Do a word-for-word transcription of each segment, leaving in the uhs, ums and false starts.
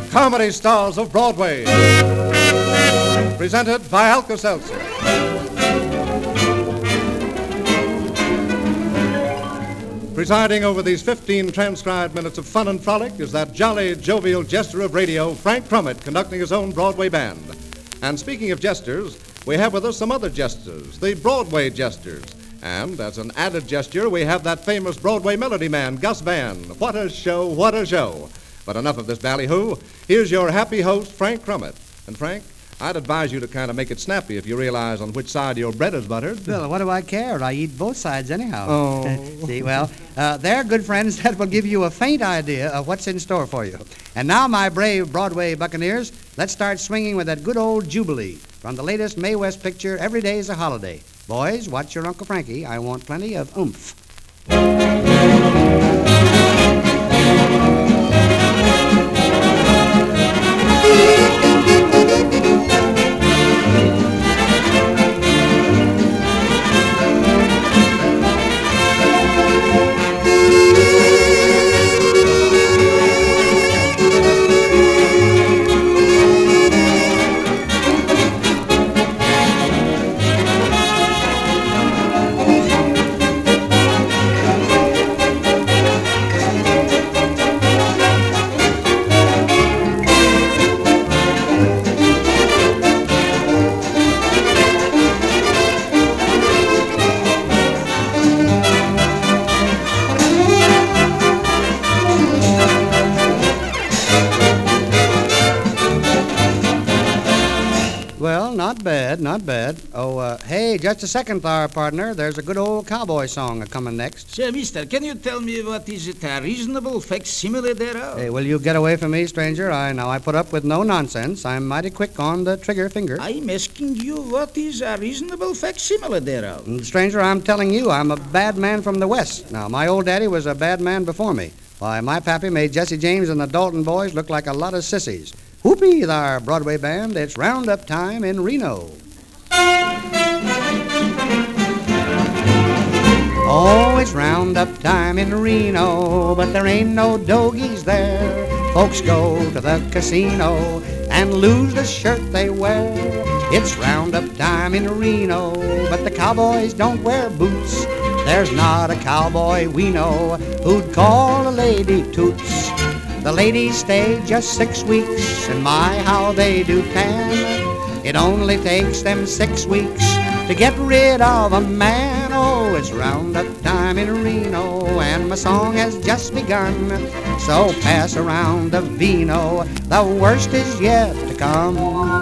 Comedy Stars of Broadway. Presented by Alka-Seltzer. Presiding over these fifteen transcribed minutes of fun and frolic is that jolly, jovial jester of radio, Frank Crummett, conducting his own Broadway band. And speaking of jesters, we have with us some other jesters, the Broadway jesters. And as an added gesture, we have that famous Broadway melody man, Gus Van. What a show, what a show. But enough of this ballyhoo. Here's your happy host, Frank Crummett. And Frank, I'd advise you to kind of make it snappy if you realize on which side your bread is buttered. Well, what do I care? I eat both sides anyhow. Oh. See, well, uh, they're good friends that will give you a faint idea of what's in store for you. And now, my brave Broadway Buccaneers, let's start swinging with that good old Jubilee from the latest Mae West picture, Every Day's a Holiday. Boys, watch your Uncle Frankie. I want plenty of oomph. Not bad, not bad. Oh, uh, hey, just a second there, partner. There's a good old cowboy song a-coming next. Say, mister, can you tell me what is it a reasonable facsimile thereof? Hey, will you get away from me, stranger? I now I put up with no nonsense. I'm mighty quick on the trigger finger. I'm asking you what is a reasonable facsimile thereof. And, stranger, I'm telling you, I'm a bad man from the West. Now, my old daddy was a bad man before me. Why, my pappy made Jesse James and the Dalton boys look like a lot of sissies. Whoopee, there, Broadway band. It's roundup time in Reno. Oh, it's roundup time in Reno, but there ain't no dogies there. Folks go to the casino and lose the shirt they wear. It's roundup time in Reno, but the cowboys don't wear boots. There's not a cowboy we know who'd call a lady toots. The ladies stay just six weeks, and my, how they do tan. It only takes them six weeks to get rid of a man. Oh, it's roundup time in Reno, and my song has just begun. So pass around the vino, the worst is yet to come.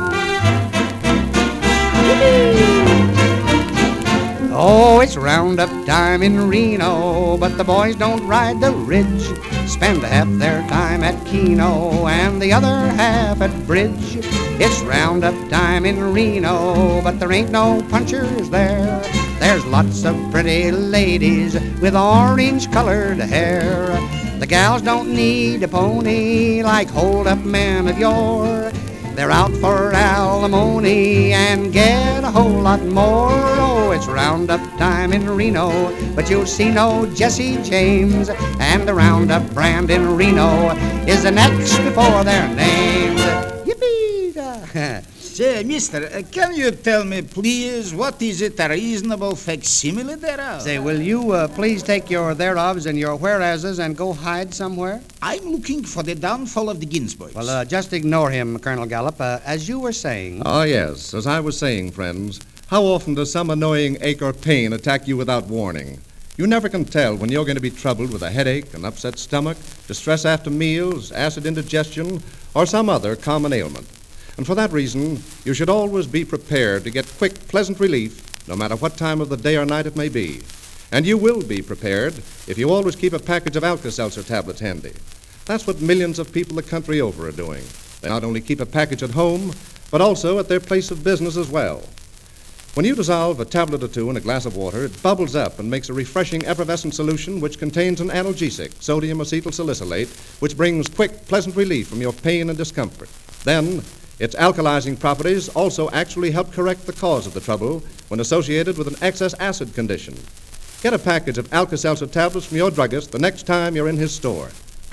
Oh, it's roundup time in Reno, but the boys don't ride the ridge. Spend half their time at Keno and the other half at bridge. It's roundup time in Reno, but there ain't no punchers there. There's lots of pretty ladies with orange-colored hair. The gals don't need a pony like hold-up men of yore. They're out for alimony and get a whole lot more. Oh, it's roundup time in Reno, but you'll see no Jesse James. And the roundup brand in Reno is an X before their names. Yippee! Say, mister, uh, can you tell me, please, what is it a reasonable facsimile thereof? Say, will you uh, please take your thereofs and your whereases and go hide somewhere? I'm looking for the downfall of the Ginsburgs. Well, uh, just ignore him, Colonel Gallup. Uh, as you were saying... Oh, yes. As I was saying, friends, how often does some annoying ache or pain attack you without warning? You never can tell when you're going to be troubled with a headache, an upset stomach, distress after meals, acid indigestion, or some other common ailment. And for that reason, you should always be prepared to get quick, pleasant relief, no matter what time of the day or night it may be. And you will be prepared if you always keep a package of Alka-Seltzer tablets handy. That's what millions of people the country over are doing. They not only keep a package at home, but also at their place of business as well. When you dissolve a tablet or two in a glass of water, it bubbles up and makes a refreshing effervescent solution which contains an analgesic, sodium acetylsalicylate, which brings quick, pleasant relief from your pain and discomfort. Then, its alkalizing properties also actually help correct the cause of the trouble when associated with an excess acid condition. Get a package of Alka-Seltzer tablets from your druggist the next time you're in his store. Try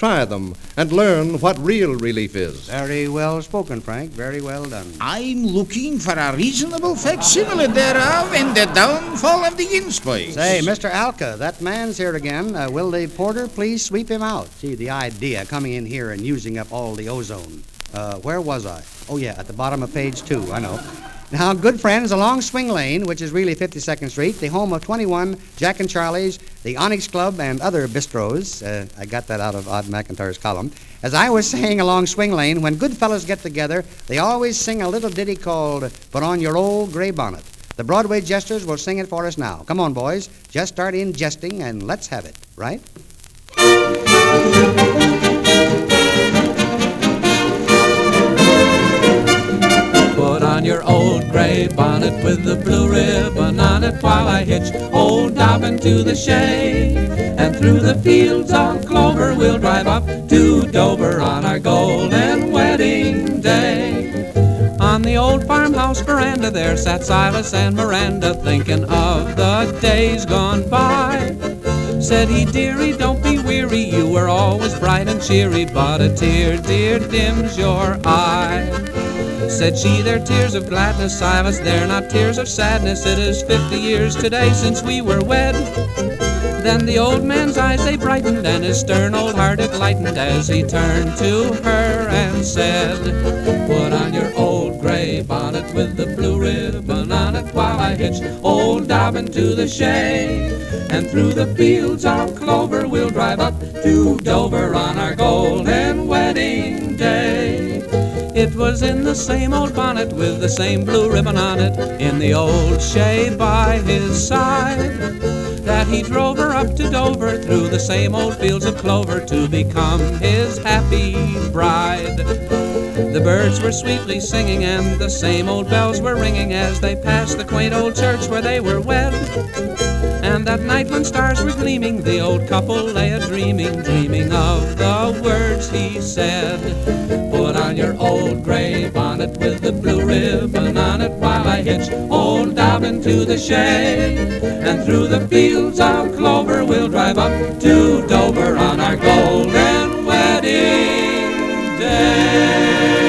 try them and learn what real relief is. Very well spoken, Frank. Very well done. I'm looking for a reasonable facsimile thereof in the downfall of the Ginsburgs. Say, Mister Alka, that man's here again. Uh, will the porter please sweep him out? Gee, the idea, coming in here and using up all the ozone. Uh, where was I? Oh, yeah, at the bottom of page two, I know. Now, good friends, along Swing Lane, which is really fifty-second Street, the home of twenty-one Jack and Charlie's, the Onyx Club, and other bistros. Uh, I got that out of Odd McIntyre's column. As I was saying along Swing Lane, when good fellows get together, they always sing a little ditty called Put On Your Old Gray Bonnet. The Broadway jesters will sing it for us now. Come on, boys. Just start in jesting, and let's have it, right? Put on your old gray bonnet with the blue ribbon on it while I hitch old Dobbin to the shade. And through the fields of clover we'll drive up to Dover on our golden wedding day. On the old farmhouse veranda there sat Silas and Miranda, thinking of the days gone by. Said he, dearie, don't be weary, you were always bright and cheery, but a tear, dear, dims your eye. Said she, they're tears of gladness, Silas, they're not tears of sadness. It is fifty years today since we were wed. Then the old man's eyes, they brightened, and his stern old heart it lightened as he turned to her and said, put on your old gray bonnet with the blue ribbon on it while I hitch old Dobbin to the shade. And through the fields of clover we'll drive up to Dover on our golden wedding day. It was in the same old bonnet with the same blue ribbon on it, in the old shay by his side, that he drove her up to Dover through the same old fields of clover to become his happy bride. The birds were sweetly singing and the same old bells were ringing as they passed the quaint old church where they were wed. And that night when stars were gleaming, the old couple lay a-dreaming, dreaming of the words he said. Put on your old gray bonnet with the blue ribbon on it while I hitch old Dobbin to the shade. And through the fields of clover we'll drive up to Dover on our golden wedding day.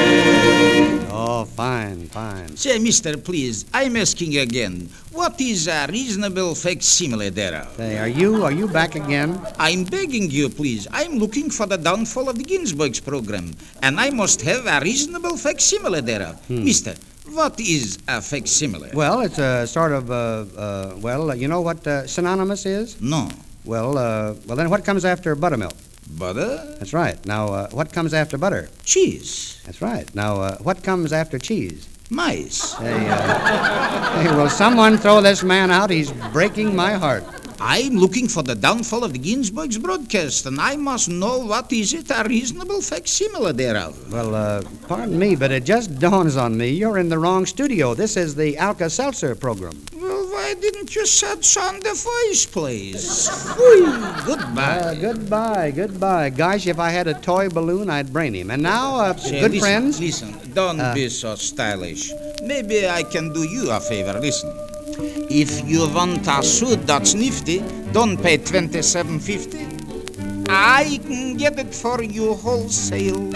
Oh, fine, fine. Say, mister, please, I'm asking again, what is a reasonable facsimile thereof? Say, are you, are you back again? I'm begging you, please. I'm looking for the downfall of the Ginsburgs program, and I must have a reasonable facsimile thereof. Hmm. Mister, what is a facsimile? Well, it's a sort of, uh, uh, well, uh, you know what uh, synonymous is? No. Well, uh, well, then what comes after buttermilk? Butter? That's right. Now, uh, what comes after butter? Cheese? That's right. Now, uh, what comes after cheese? Mice? Hey, uh, hey, will someone throw this man out? He's breaking my heart. I'm looking for the downfall of the Ginsburgs broadcast, and I must know what is it a reasonable facsimile thereof. Well, uh, pardon me, but it just dawns on me you're in the wrong studio. This is the Alka-Seltzer program. Well, why didn't you set on the first place? Whee, goodbye. Uh, goodbye, goodbye. Gosh, if I had a toy balloon, I'd brain him. And now, uh, Say, good listen, friends. Listen, don't Uh, be so stylish. Maybe I can do you a favor. Listen. If you want a suit that's nifty, don't pay twenty-seven fifty. I can get it for you wholesale.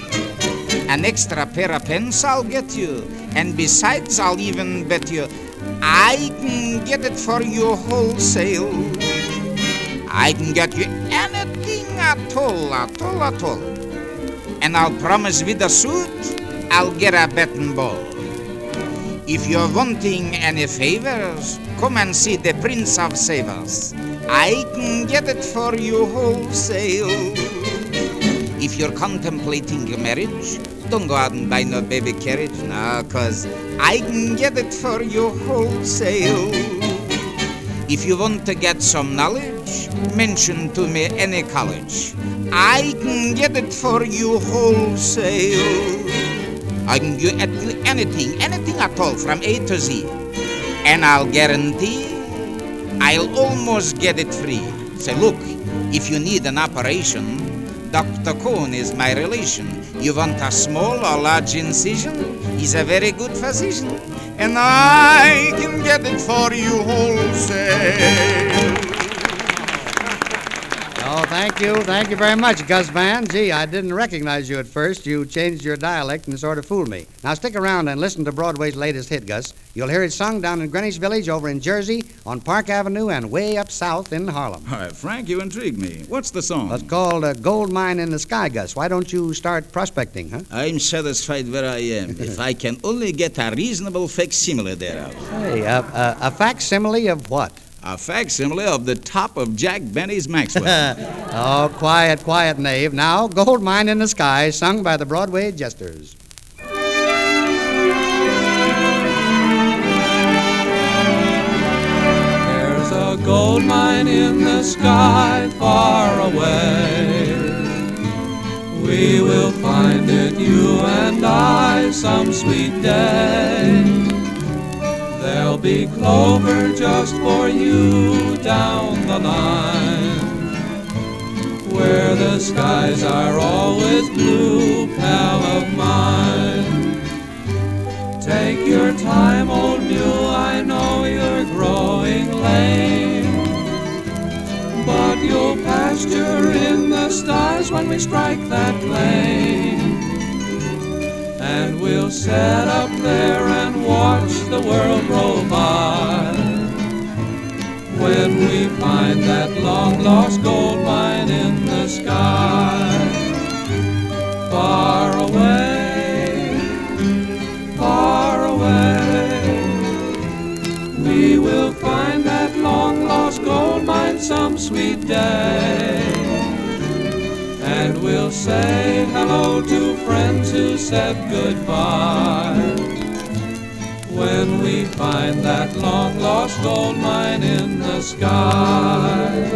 An extra pair of pens I'll get you, and besides I'll even bet you I can get it for you wholesale. I can get you anything at all, at all, at all. And I'll promise with the suit, I'll get a betting ball. If you're wanting any favors, come and see the Prince of Savers. I can get it for you wholesale. If you're contemplating a marriage, don't go out and buy no baby carriage, no, cause I can get it for you wholesale. If you want to get some knowledge, mention to me any college. I can get it for you wholesale. I can get you anything, anything at all from A to Z. And I'll guarantee I'll almost get it free. Say, look, if you need an operation, Doctor Cohn is my relation. You want a small or large incision? He's a very good physician. And I can get it for you wholesale. thank you. Thank you very much, Gus Van. Gee, I didn't recognize you at first. You changed your dialect and sort of fooled me. Now stick around and listen to Broadway's latest hit, Gus. You'll hear it sung down in Greenwich Village, over in Jersey, on Park Avenue, and way up south in Harlem. All right, Frank, you intrigue me. What's the song? It's called uh, Gold Mine in the Sky, Gus. Why don't you start prospecting, huh? I'm satisfied where I am. If I can only get a reasonable facsimile thereof. Hey, uh, uh, a facsimile of what? A facsimile of the top of Jack Benny's Maxwell. Oh, quiet, quiet, knave. Now, Gold Mine in the Sky, sung by the Broadway Jesters. There's a gold mine in the sky far away. We will find it, you and I, some sweet day. There'll be clover just for you down the line, where the skies are always blue, pal of mine. Take your time, old mule, I know you're growing lame, but you'll pasture in the stars when we strike that claim. And we'll sit up there and watch the world roll by, when we find that long-lost gold mine in the sky. Far away, far away, we will find that long-lost gold mine some sweet day. And we'll say hello to friends who said goodbye, when we find that long-lost gold mine in the sky.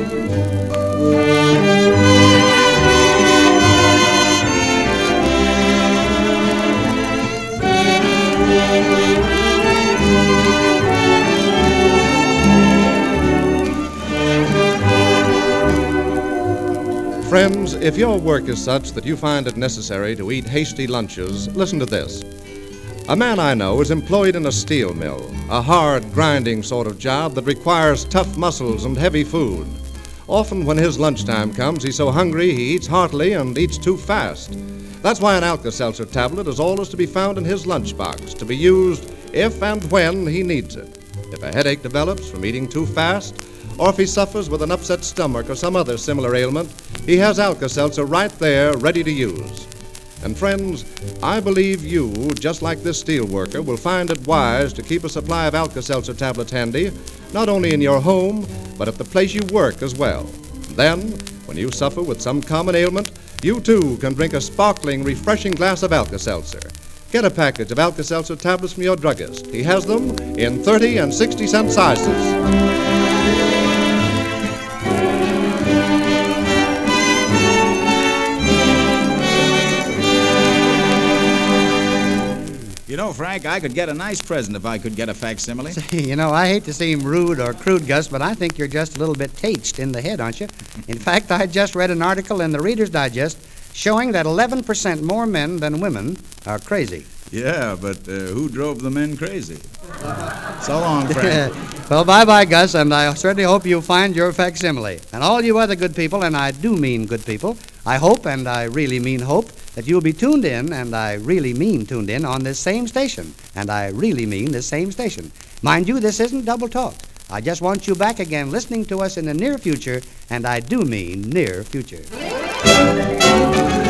Friends, if your work is such that you find it necessary to eat hasty lunches, listen to this. A man I know is employed in a steel mill, a hard, grinding sort of job that requires tough muscles and heavy food. Often when his lunchtime comes, he's so hungry he eats heartily and eats too fast. That's why an Alka-Seltzer tablet is always to be found in his lunchbox, to be used if and when he needs it. If a headache develops from eating too fast, or if he suffers with an upset stomach or some other similar ailment, he has Alka-Seltzer right there, ready to use. And friends, I believe you, just like this steel worker, will find it wise to keep a supply of Alka-Seltzer tablets handy, not only in your home, but at the place you work as well. Then, when you suffer with some common ailment, you too can drink a sparkling, refreshing glass of Alka-Seltzer. Get a package of Alka-Seltzer tablets from your druggist. He has them in thirty and sixty cent sizes. You know, Frank, I could get a nice present if I could get a facsimile. You know, I hate to seem rude or crude, Gus, but I think you're just a little bit tached in the head, aren't you? In fact, I just read an article in the Reader's Digest showing that eleven percent more men than women are crazy. Yeah, but uh, who drove the men crazy? So long, Frank. Well, bye-bye, Gus, and I certainly hope you find your facsimile. And all you other good people, and I do mean good people, I hope, and I really mean hope, that you'll be tuned in, and I really mean tuned in, on this same station. And I really mean this same station. Mind you, this isn't double talk. I just want you back again listening to us in the near future, and I do mean near future.